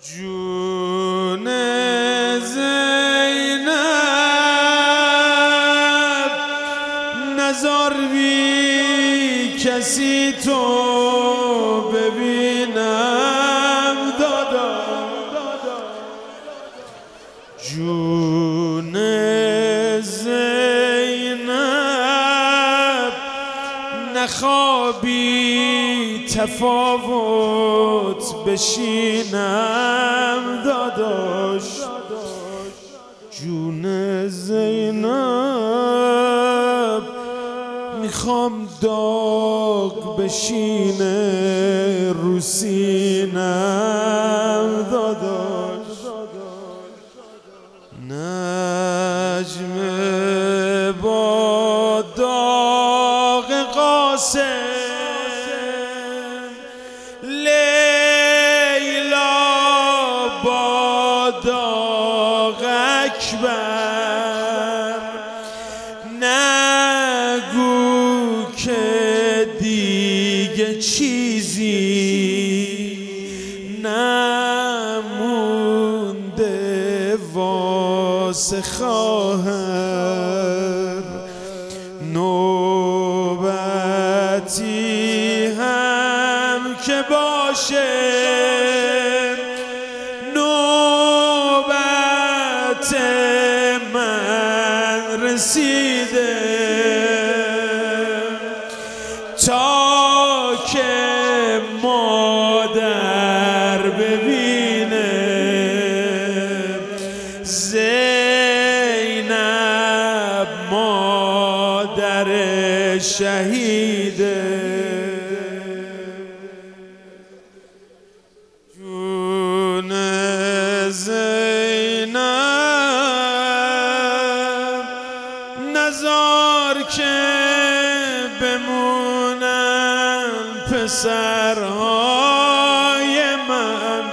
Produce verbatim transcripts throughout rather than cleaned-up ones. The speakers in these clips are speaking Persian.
جون زینب نزار بی کسی تو ببینم دادا جون زینب نخوابی تفاوت بشینم داداش جون زینب میخوام داغ بشینه رو سینم داداش نجم با داغ قاسم لیلا با داغ اکبر نگو که دیگه چیزی نمونده واسه خواهر نوبتی هم که باشه نوبت من رسیده تا که مادر ببینه زینب مادر شهیده جون زینب نزار که بمونن پسرهای من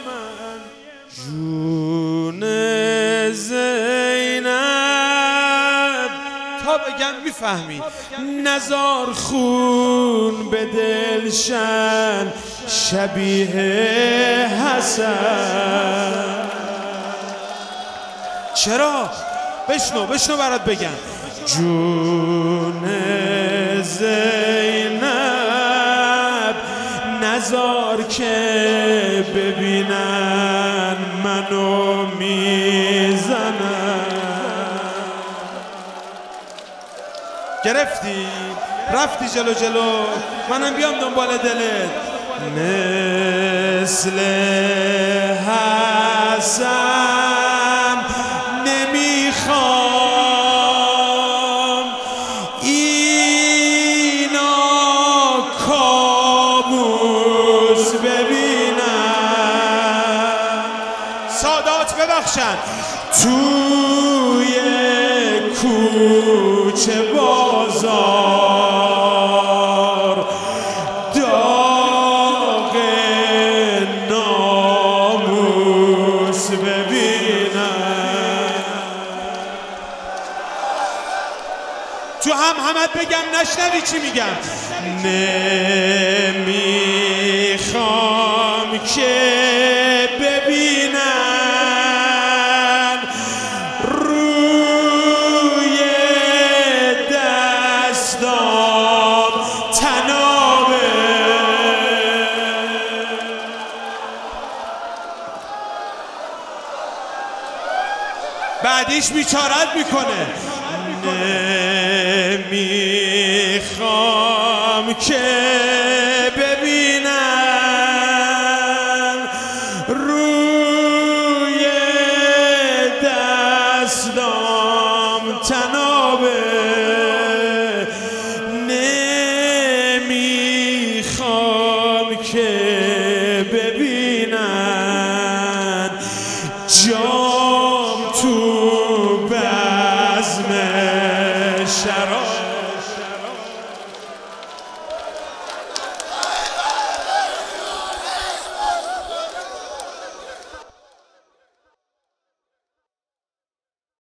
جون زینب تا بگم میفهمی نزار خون به دلشن شبیه حسن چرا؟ بشنو بشنو برات بگم جون زینب نزار که ببینن منو میزنن گرفتی؟ رفتی جلو جلو منم بیام دنبال دلت مثل حسن نمیخوام اینا کابوس ببینم سادات ببخشن توی کوچه بازار داغ ناموس ببینم تو هم همت بگم نشنوی چی میگم نمیخوام که ببینن روی دستام تنابه بعدیش بیچارت میکنه نمیخوام که ببینن روی دستام تنابه نمیخوام که ببینن جام تو بزم شراب